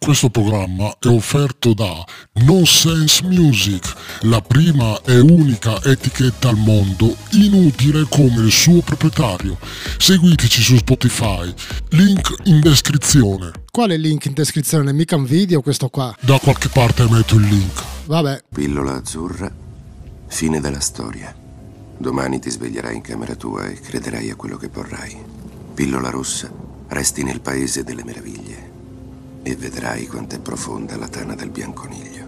Questo programma è offerto da Nonsense Music, la prima e unica etichetta al mondo inutile come il suo proprietario. Seguiteci su Spotify, link in descrizione. Quale link in descrizione? Mica un video questo qua. Da qualche parte metto il link. Vabbè. Pillola azzurra, fine della storia. Domani ti sveglierai in camera tua e crederai a quello che vorrai. Pillola rossa, resti nel paese delle meraviglie e vedrai quanto è profonda la tana del bianconiglio.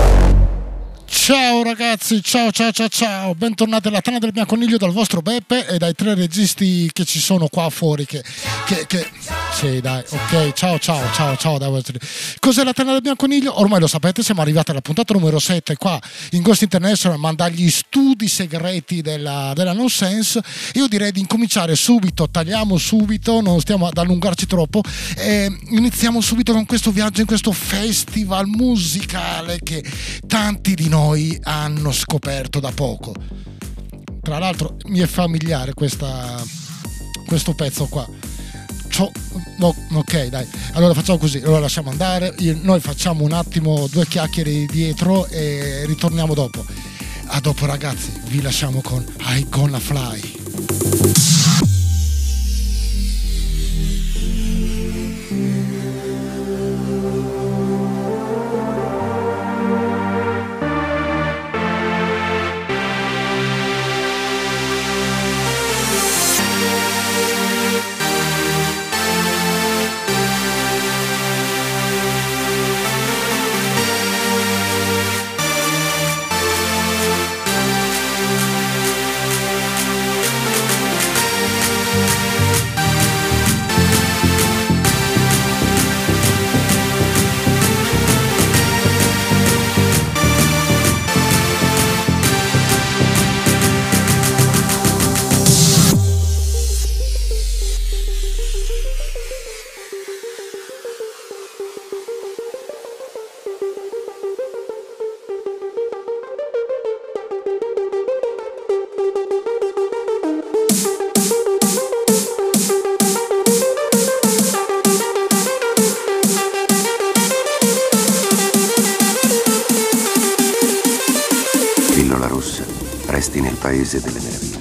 Ciao ragazzi, ciao, bentornati alla Tana del Bianconiglio dal vostro Beppe e dai tre registi che ci sono qua fuori che... Sì, dai, ok, ciao dai vostri. Cos'è la Tana del Bianconiglio? Ormai lo sapete, siamo arrivati alla puntata numero 7 qua in Ghost International, ma dagli studi segreti della Nonsense. Io direi di incominciare subito, tagliamo subito, non stiamo ad allungarci troppo e iniziamo subito con questo viaggio in questo festival musicale che tanti di noi hanno scoperto da poco. Tra l'altro mi è familiare questo pezzo qua. No, ok, dai, allora facciamo così, allora lasciamo andare, noi facciamo un attimo due chiacchiere dietro e ritorniamo dopo. A dopo ragazzi, vi lasciamo con I Gonna Fly. Pillola rossa, resti nel paese delle meraviglie.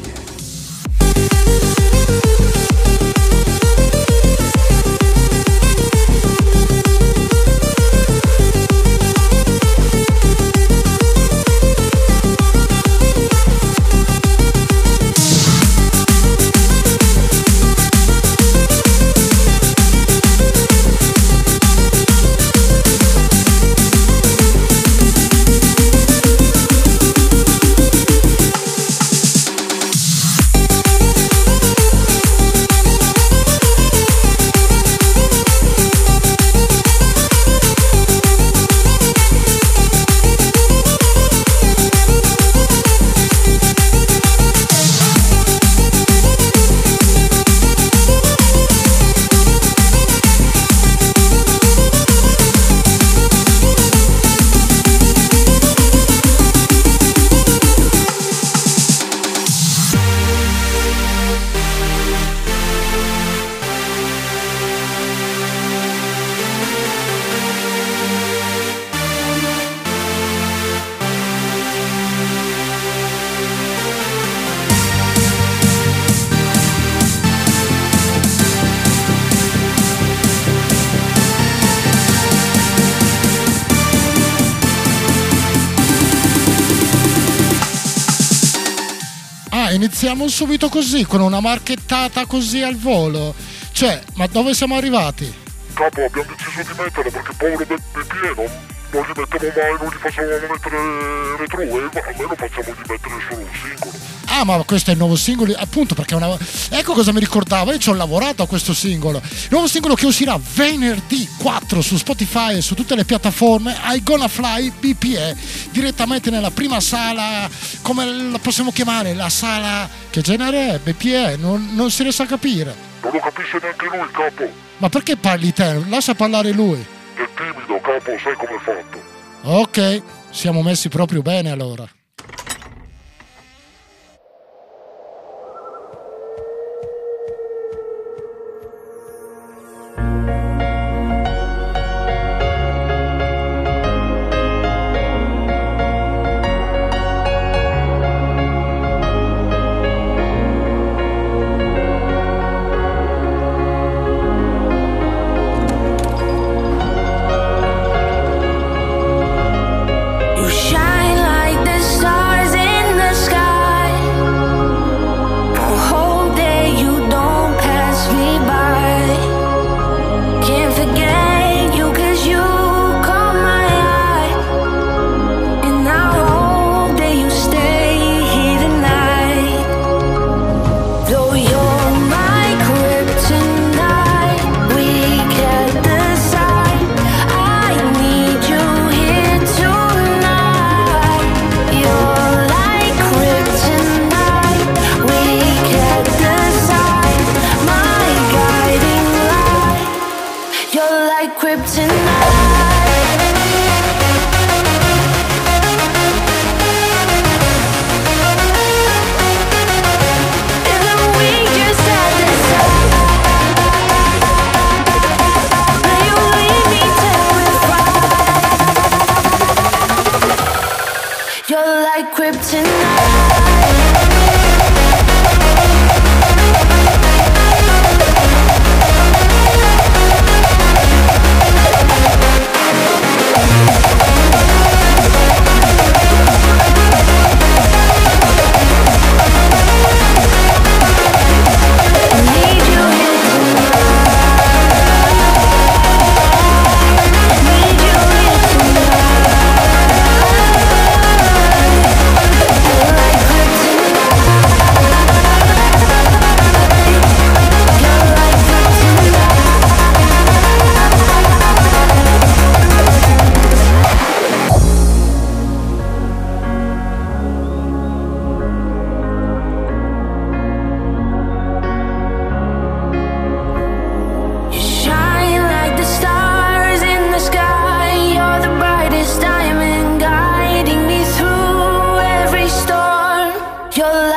Iniziamo subito così, con una marchettata così al volo. Cioè, ma dove siamo arrivati? Capo, abbiamo deciso di metterlo perché povero BPE non li mettiamo mai, non li facciamo mettere retro wave, almeno facciamo di mettere solo un singolo. Ah, ma questo è il nuovo singolo, appunto, perché ecco cosa mi ricordava, io ci ho lavorato a questo singolo. Il nuovo singolo che uscirà venerdì 4 su Spotify e su tutte le piattaforme, I Gonna Fly BPE, direttamente nella prima sala, come la possiamo chiamare, la sala, che genere è BPE? Non si riesce a capire. Non lo capisce neanche lui, capo. Ma perché parli te? Lascia parlare lui. È timido, capo, sai com'è fatto. Ok, siamo messi proprio bene allora.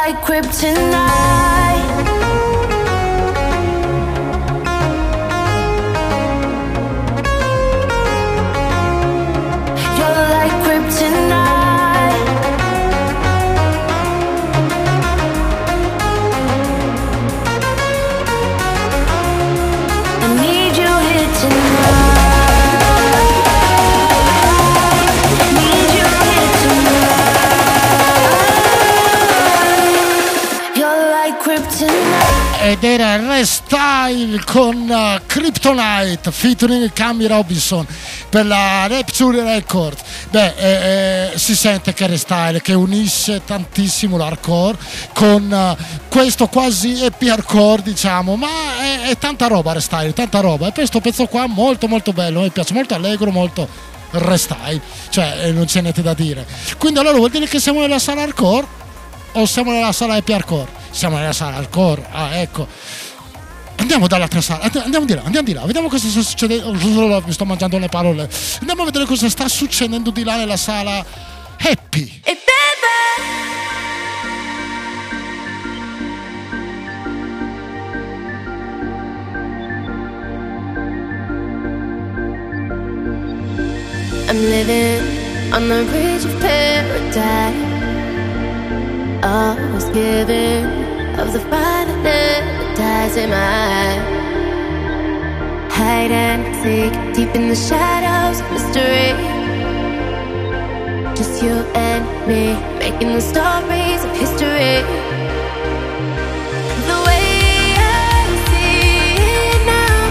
like kryptonite. You're like kryptonite. I need you here tonight. Ed era Restyle con Kryptonite featuring Cami Robinson per la Rapture Records. Si sente che Restyle che unisce tantissimo l'hardcore con questo quasi happy hardcore, diciamo, ma è tanta roba Restyle, tanta roba. E questo pezzo qua molto molto bello, mi piace molto, allegro, molto Restyle, cioè non c'è niente da dire. Quindi allora vuol dire che siamo nella sala hardcore o siamo nella sala happy hardcore? Siamo nella sala hardcore, ecco. Andiamo dall'altra sala, andiamo di là, vediamo cosa sta succedendo. Mi sto mangiando le parole. Andiamo a vedere cosa sta succedendo di là nella sala happy. I'm living on the bridge of paradise. I was giving of the fire that never dies in my eye. Hide and seek deep in the shadows of mystery. Just you and me making the stories of history. The way I see it now,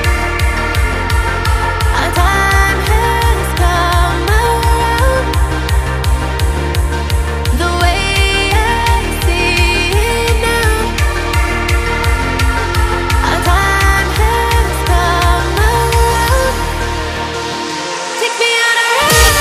our time has come around. The way I see it now, our time has come around. Take me on a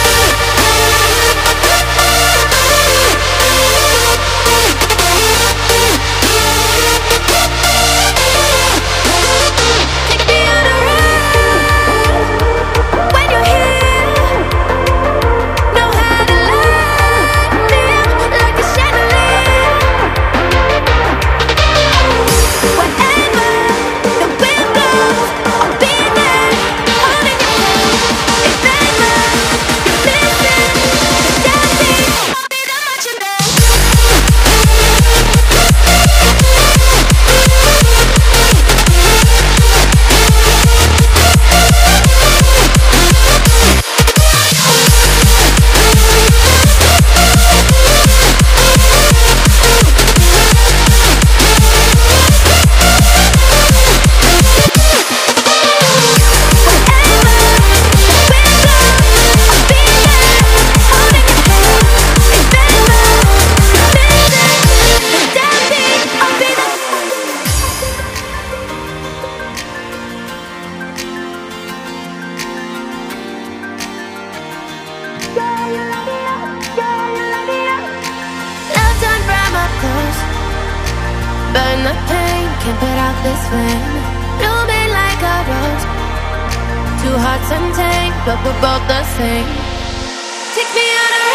burn the pain, can't put out this flame. Blooming like a rose, two hearts untamed, but we're both the same. Take me on a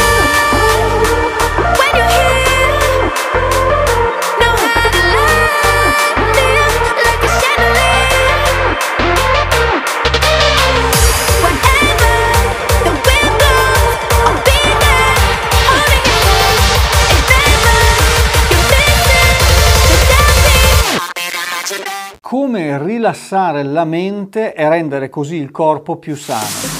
ride when you're here. Know how to light me up like a chandelier. Wherever the wind blows, I'll be there, holding your hand. If ever you're missing, come rilassare la mente e rendere così il corpo più sano.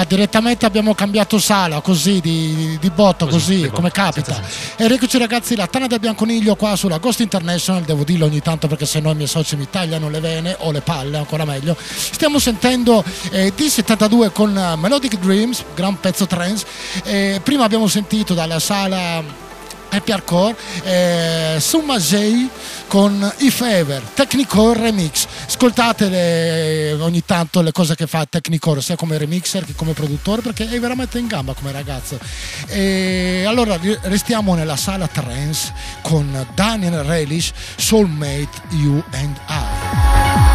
direttamente abbiamo cambiato sala, così di botto, così come capita. E rieccoci ragazzi, la Tana del Bianconiglio qua sulla Ghost International, devo dirlo ogni tanto perché sennò i miei soci mi tagliano le vene o le palle, ancora meglio. Stiamo sentendo D72 con Melodic Dreams, gran pezzo trance. Prima abbiamo sentito dalla sala Happy Hardcore Summa J con If Ever, Technicore Remix. Ascoltate ogni tanto le cose che fa Technicore sia come remixer che come produttore, perché è veramente in gamba come ragazzo. E allora restiamo nella sala trance con Daniel Relish, Soulmate You and I.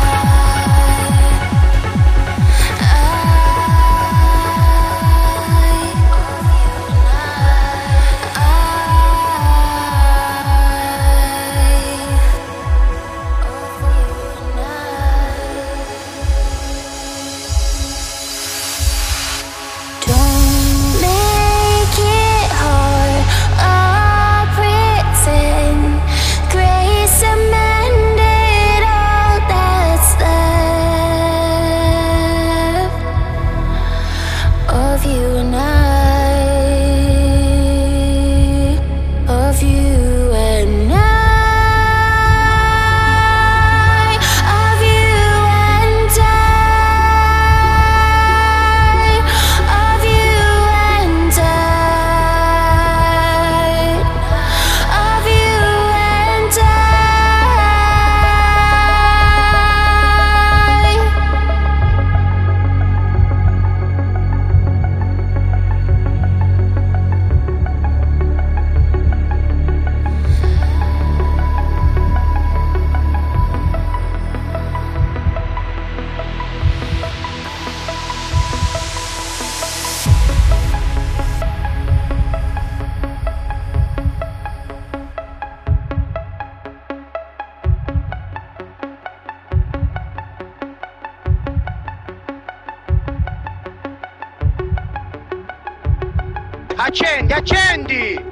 Accendi, accendi!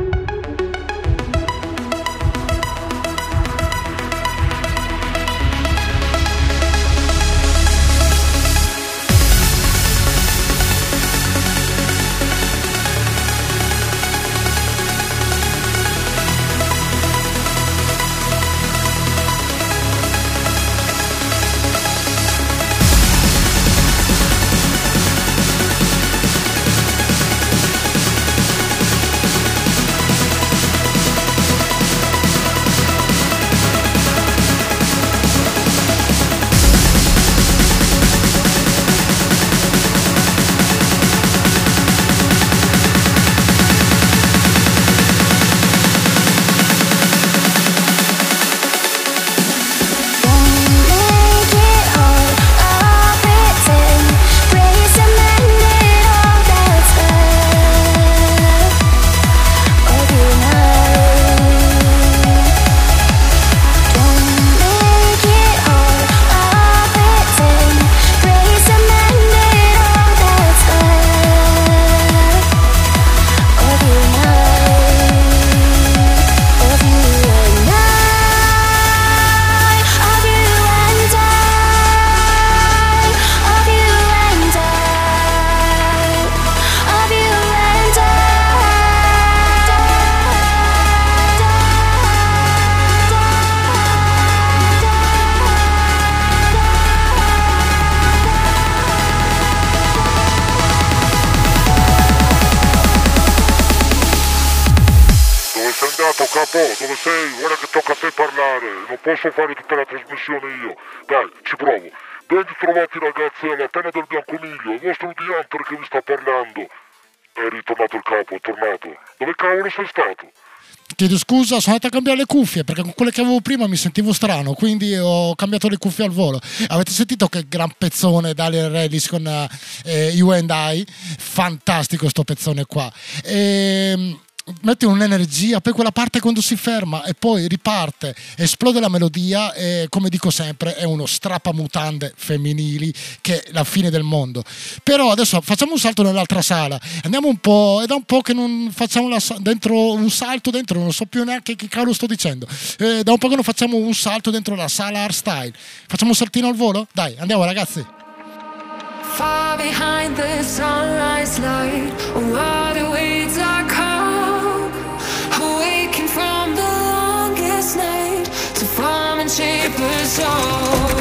Dove sei? Guarda che tocca a te parlare, non posso fare tutta la trasmissione io. Dai, ci provo. Ben ritrovati ragazzi alla Tana del Bianconiglio, il vostro di Hunter che vi sta parlando. È ritornato il capo, è tornato. Dove cavolo sei stato? Chiedo scusa, sono andato a cambiare le cuffie perché con quelle che avevo prima mi sentivo strano, quindi ho cambiato le cuffie al volo. Avete sentito che gran pezzone Daniel Relish con You and I? Fantastico sto pezzone qua. Mette un'energia, poi quella parte quando si ferma e poi riparte, esplode la melodia e, come dico sempre, è uno strappamutande femminili che è la fine del mondo. Però adesso facciamo un salto nell'altra sala, andiamo un po', è da un po' che non facciamo un salto dentro, non so più neanche che cavolo sto dicendo, da un po' che non facciamo un salto dentro la sala hardstyle. Facciamo un saltino al volo? Dai, andiamo ragazzi. Far behind the sunrise light, water waves are calm, awaken from the longest night to form and shape us all.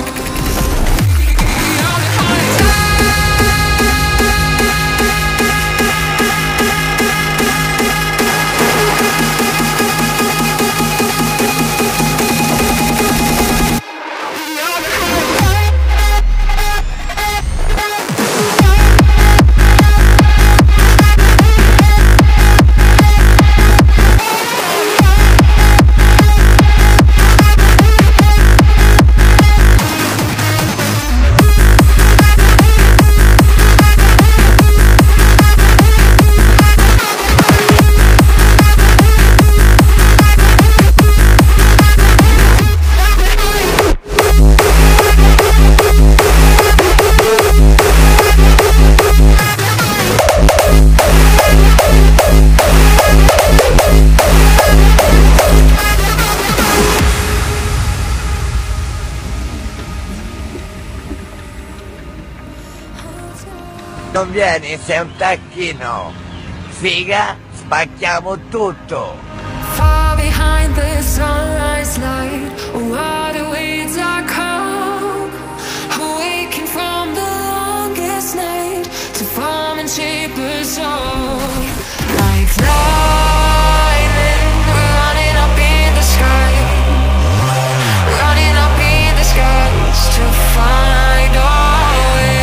Non vieni, sei un tacchino. Figa, spacchiamo tutto. Far behind the sunrise light, water waves are calm, awaken from the longest night to form and shape us all. Like lightning, running up in the sky, running up in the skies to find our way.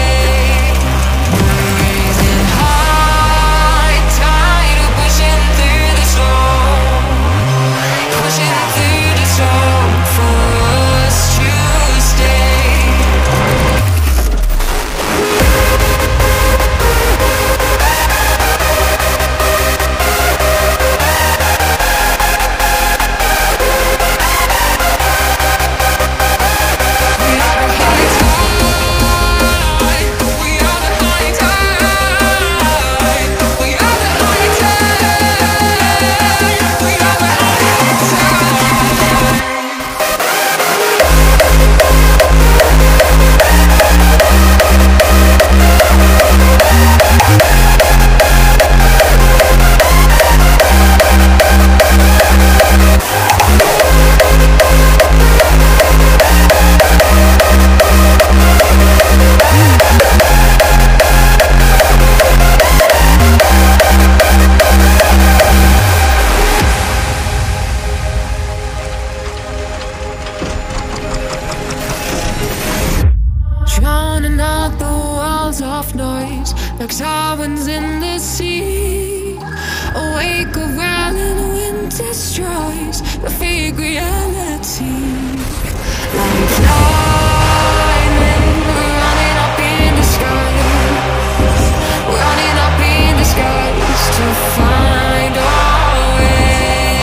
Like sirens in the sea, awake around and the wind destroys the fake reality. Like lightning, running up in the sky, running up in the skies to find our way.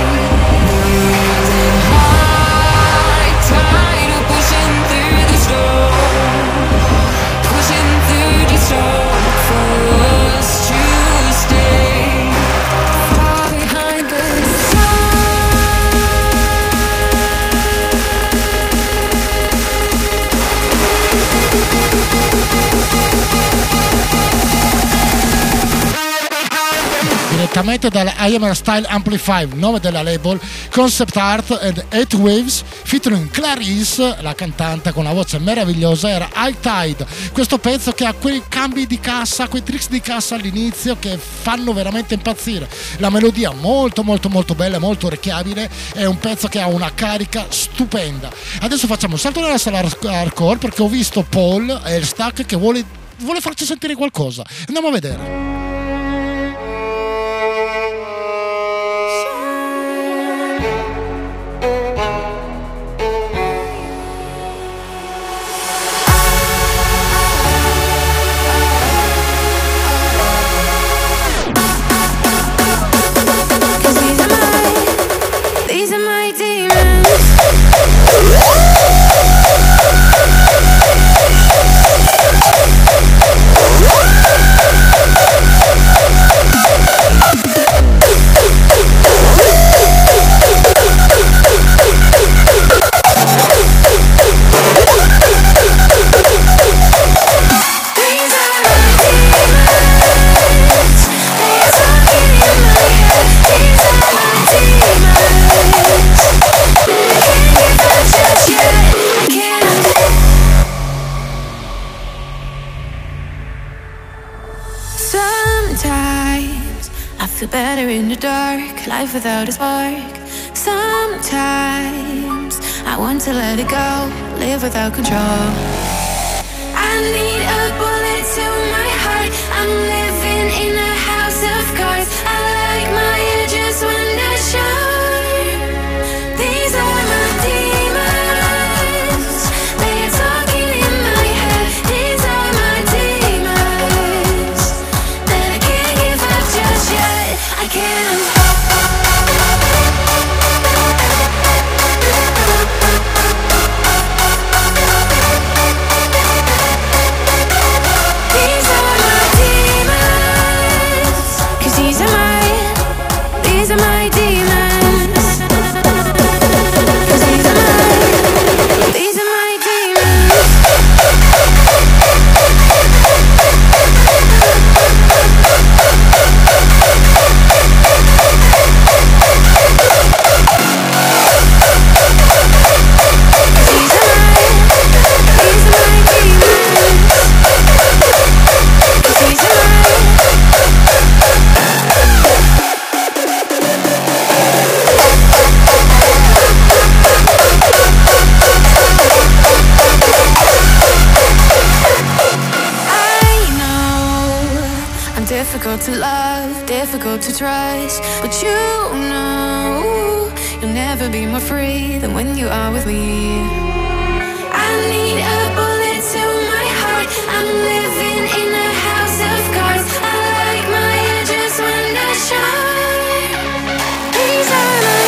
Rising high tide of pushing through the storm, pushing through the storm. Direttamente dalla IMR Style Amplify, nome della label, Concept Art and 8 Waves, featuring Clarice, la cantante con una voce meravigliosa, era High Tide. Questo pezzo che ha quei cambi di cassa, quei tricks di cassa all'inizio che fanno veramente impazzire. La melodia molto molto molto bella, molto orecchiabile, è un pezzo che ha una carica stupenda. Adesso facciamo un salto nella sala hardcore perché ho visto Paul e il Stack che vuole farci sentire qualcosa. Andiamo a vedere. Demons. feel better in the dark, life without a spark. Sometimes I want to let it go, live without control. I need a bullet to my heart, I'm living in a house of cards. I like my edges when they're sharp. These are my demons, they're talking in my head. These are my demons that I can't give up just yet. I can't. These are my demons. 'Cause these are my demons. These are my demons. Difficult to love, difficult to trust, but you know you'll never be more free than when you are with me. I need a bullet to my heart, I'm living in a house of cards. I like my edges when they're sharp. These are my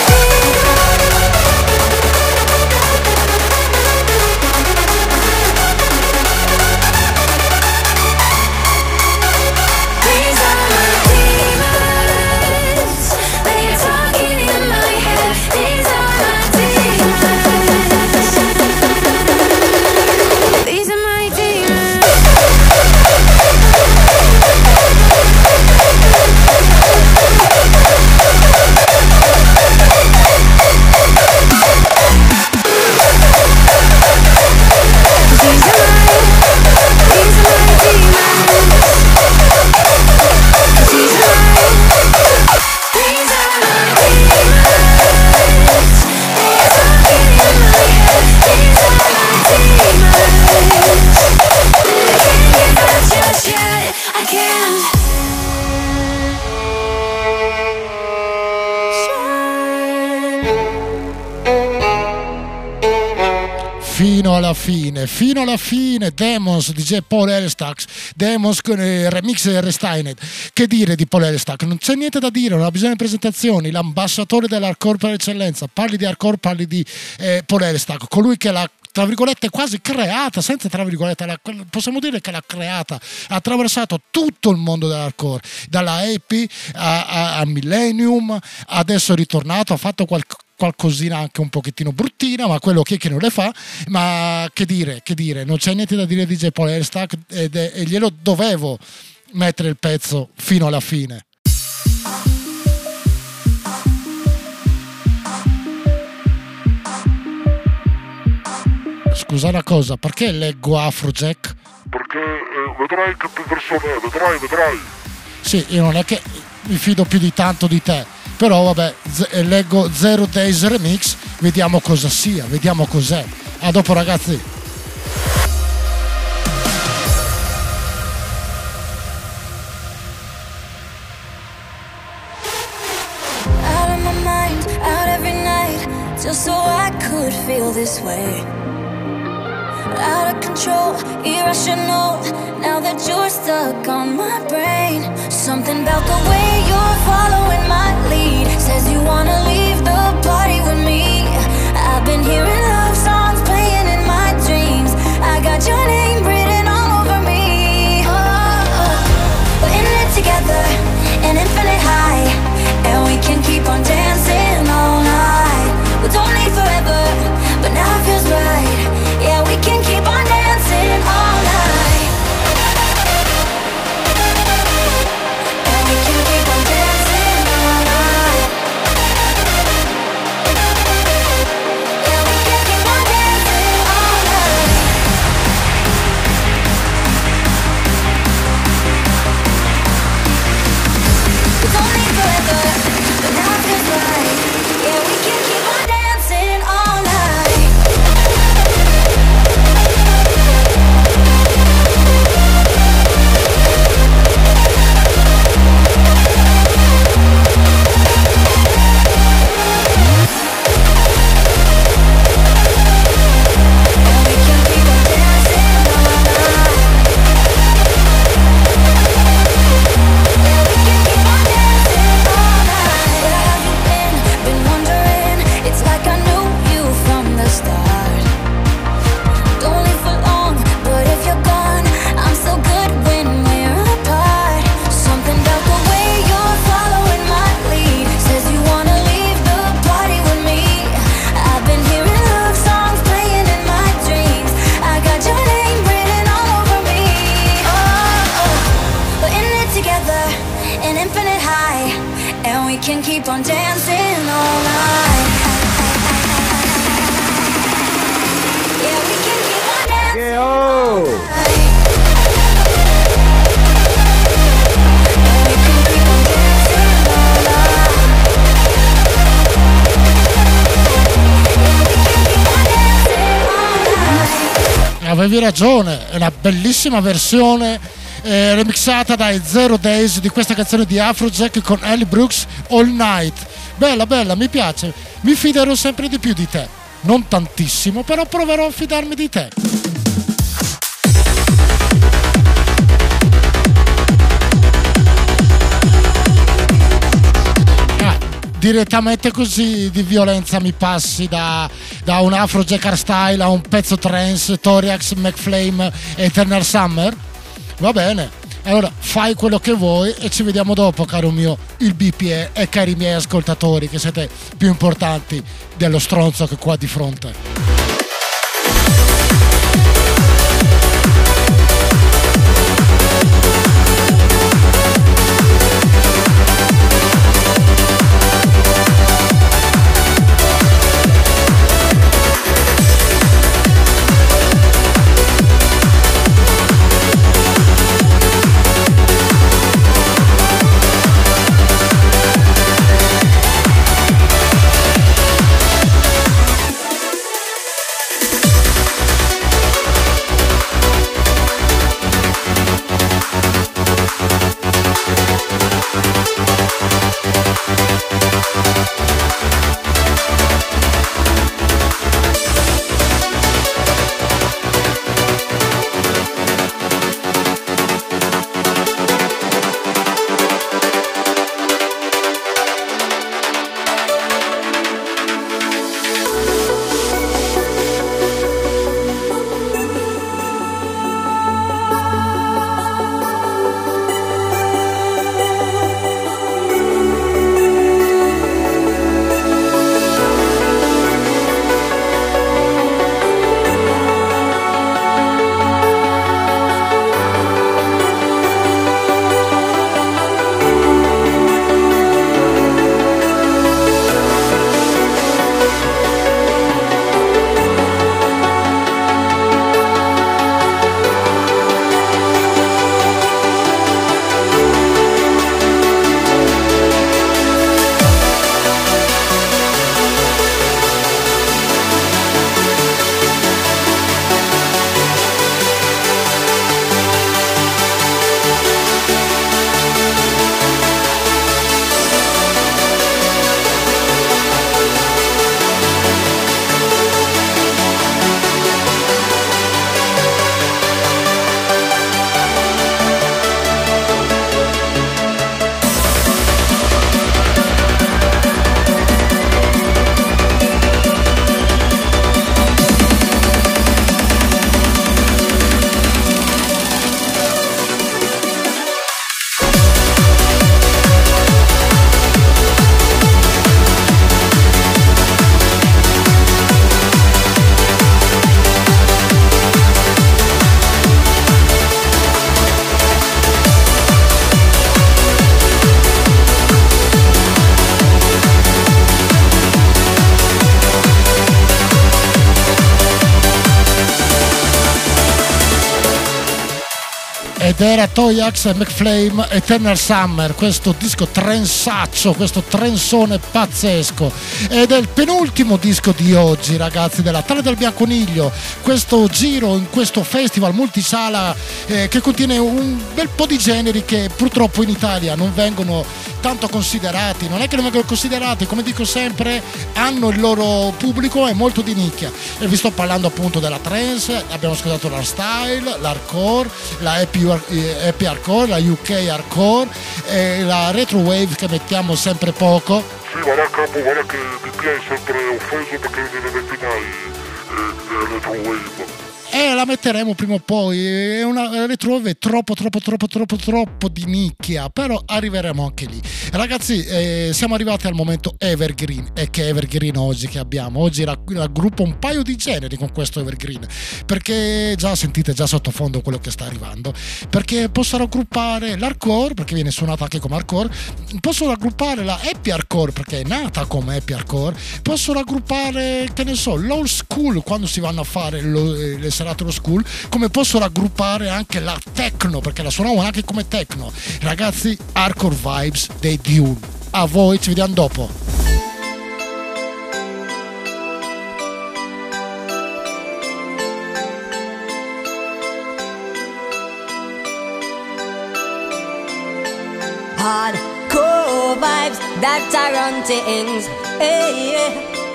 fino alla fine, Demons di J. Paul Elstack, Demons con il remix di Restainet. Che dire di Paul Elstack? Non c'è niente da dire, non ha bisogno di presentazioni, l'ambasciatore dell'hardcore per eccellenza. Parli di hardcore, parli di Paul Elstack, colui che l'ha, tra virgolette, quasi creata, senza tra virgolette, possiamo dire che l'ha creata, ha attraversato tutto il mondo dell'hardcore, dalla EP a Millennium, adesso è ritornato, ha fatto qualcosina anche un pochettino bruttina, ma quello che non le fa. Ma che dire, non c'è niente da dire di J. Paul Elstack e glielo dovevo mettere il pezzo fino alla fine. Scusa una cosa, perché leggo Afrojack? Perché vedrai che persone è, vedrai. Sì, io non è che mi fido più di tanto di te, però vabbè, leggo Zero Days Remix, vediamo cosa sia, vediamo cos'è. A dopo ragazzi. Out of my mind, out every night, just so I could feel this way. Out of control, irrational, now that you're stuck on my brain. Something about the way you're following my lead says you wanna leave the party with me. I've been hearing love songs playing in my dreams. I got your name written all over me. We're in it together, an infinite high, and we can keep on dancing all night. We don't need forever, but now it feels right. Yeah, we can keep on dancing all night. And we can keep on dancing all night. Yeah, we can keep on dancing all night. can keep on dancing all night. Yeah, we can keep on dancing all night. Avevi ragione, è una bellissima versione remixata dai Zero Days di questa canzone di Afrojack con Ellie Brooks, All Night. Bella, bella, mi piace. Mi fiderò sempre di più di te. Non tantissimo, però proverò a fidarmi di te. Direttamente così di violenza mi passi da un Afrojack hardstyle a un pezzo trance, Toriax, McFlame e Eternal Summer? Va bene, allora fai quello che vuoi e ci vediamo dopo, caro mio il BPE e cari miei ascoltatori, che siete più importanti dello stronzo che qua di fronte. ed era Toyax e McFlame, Eternal Summer, questo disco trensaccio, questo trensone pazzesco, ed è il penultimo disco di oggi, ragazzi, della Tana del Bianconiglio, questo giro in questo festival multisala che contiene un bel po' di generi che purtroppo in Italia non vengono tanto considerati. Non è che non vengono considerati, come dico sempre, hanno il loro pubblico, è molto di nicchia, e vi sto parlando appunto della trance, abbiamo ascoltato l'hardstyle, l'hardcore, la happy hardcore, la UK hardcore e la retro wave che mettiamo sempre poco. Sì, guarda capo, guarda che mi piace sempre offeso perché non ne metti mai retro wave. e la metteremo prima o poi. È una retro wave troppo di nicchia, però arriveremo anche lì. Ragazzi, siamo arrivati al momento evergreen, e che evergreen oggi che abbiamo. Oggi raggruppo un paio di generi con questo evergreen, perché già sentite già sottofondo quello che sta arrivando, perché posso raggruppare l'hardcore, perché viene suonata anche come hardcore, posso raggruppare la happy hardcore perché è nata come happy hardcore, posso raggruppare, che ne so, l'old school quando si vanno a fare le serate old school, come posso raggruppare anche la techno perché la suonavo anche come techno. Ragazzi, hardcore vibes dei Dune. A voi, ci vediamo dopo. Hardcore vibes that are on things, hey, yeah.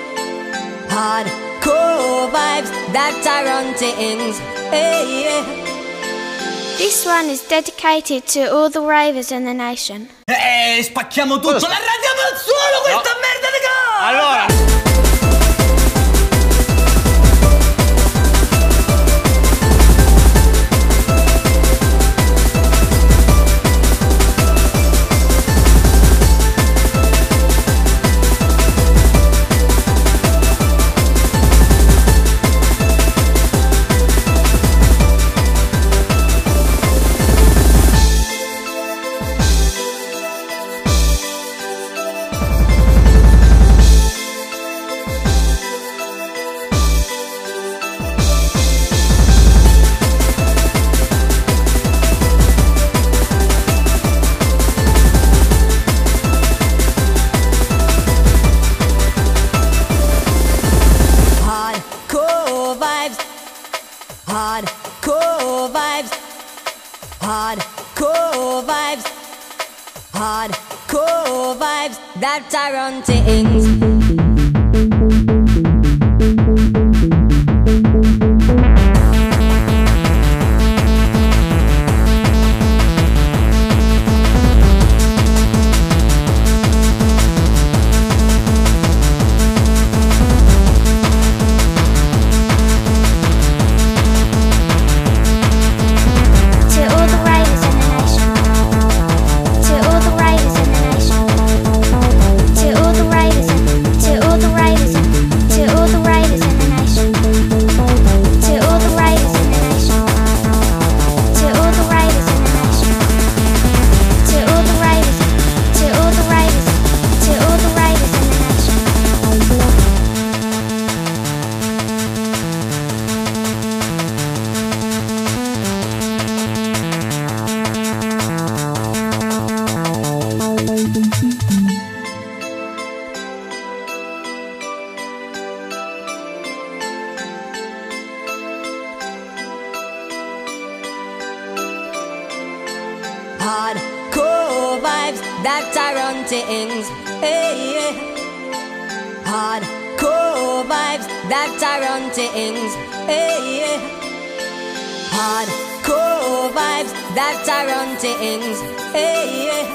Hardcore vibes that are on things, hey, yeah. This one is dedicated to all the ravers in the nation. Spacchiamo tutto, la radiamo al suolo questa merda di cosa! Allora... Hardcore vibes, hardcore vibes, hardcore vibes that are on things. Hardcore vibes that are on things, hey, yeah. Hardcore vibes that are on things, hey, yeah. Hardcore vibes that are on things, hey, yeah.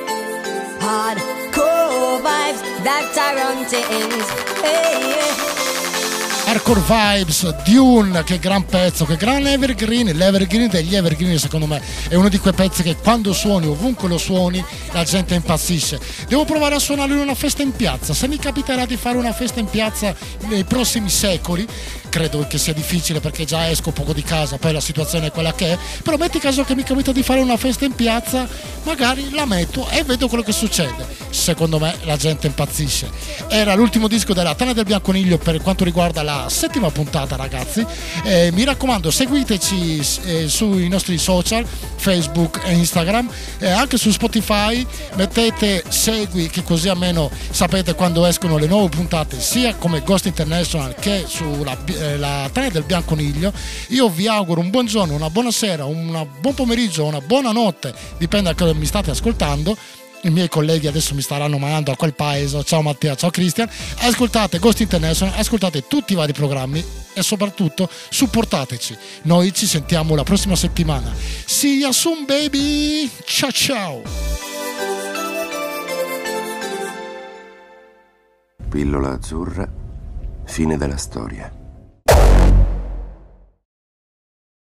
Hardcore vibes that are on things, hey, yeah. Hardcore Vibes, Dune, che gran pezzo, che gran evergreen. L'evergreen degli evergreen secondo me è uno di quei pezzi che quando suoni, ovunque lo suoni, la gente impazzisce. Devo provare a suonarlo in una festa in piazza. Se mi capiterà di fare una festa in piazza nei prossimi secoli, credo che sia difficile perché già esco poco di casa, poi la situazione è quella che è, però metti caso che mi capita di fare una festa in piazza, magari la metto e vedo quello che succede. Secondo me la gente impazzisce. Era l'ultimo disco della Tana del Bianconiglio per quanto riguarda la settima puntata, ragazzi. Mi raccomando, seguiteci sui nostri social, Facebook e Instagram, anche su Spotify. Mettete segui, che così almeno sapete quando escono le nuove puntate, sia come Ghost International che sulla la Tana del Bianconiglio. Io vi auguro un buon giorno, una buona sera, un buon pomeriggio, una buona notte, dipende da cosa mi state ascoltando. I miei colleghi adesso mi staranno mandando a quel paese. Ciao Mattia, ciao Christian. Ascoltate Ghost International, ascoltate tutti i vari programmi e soprattutto supportateci. Noi ci sentiamo la prossima settimana. See you soon, baby. Ciao ciao. Pillola azzurra, fine della storia.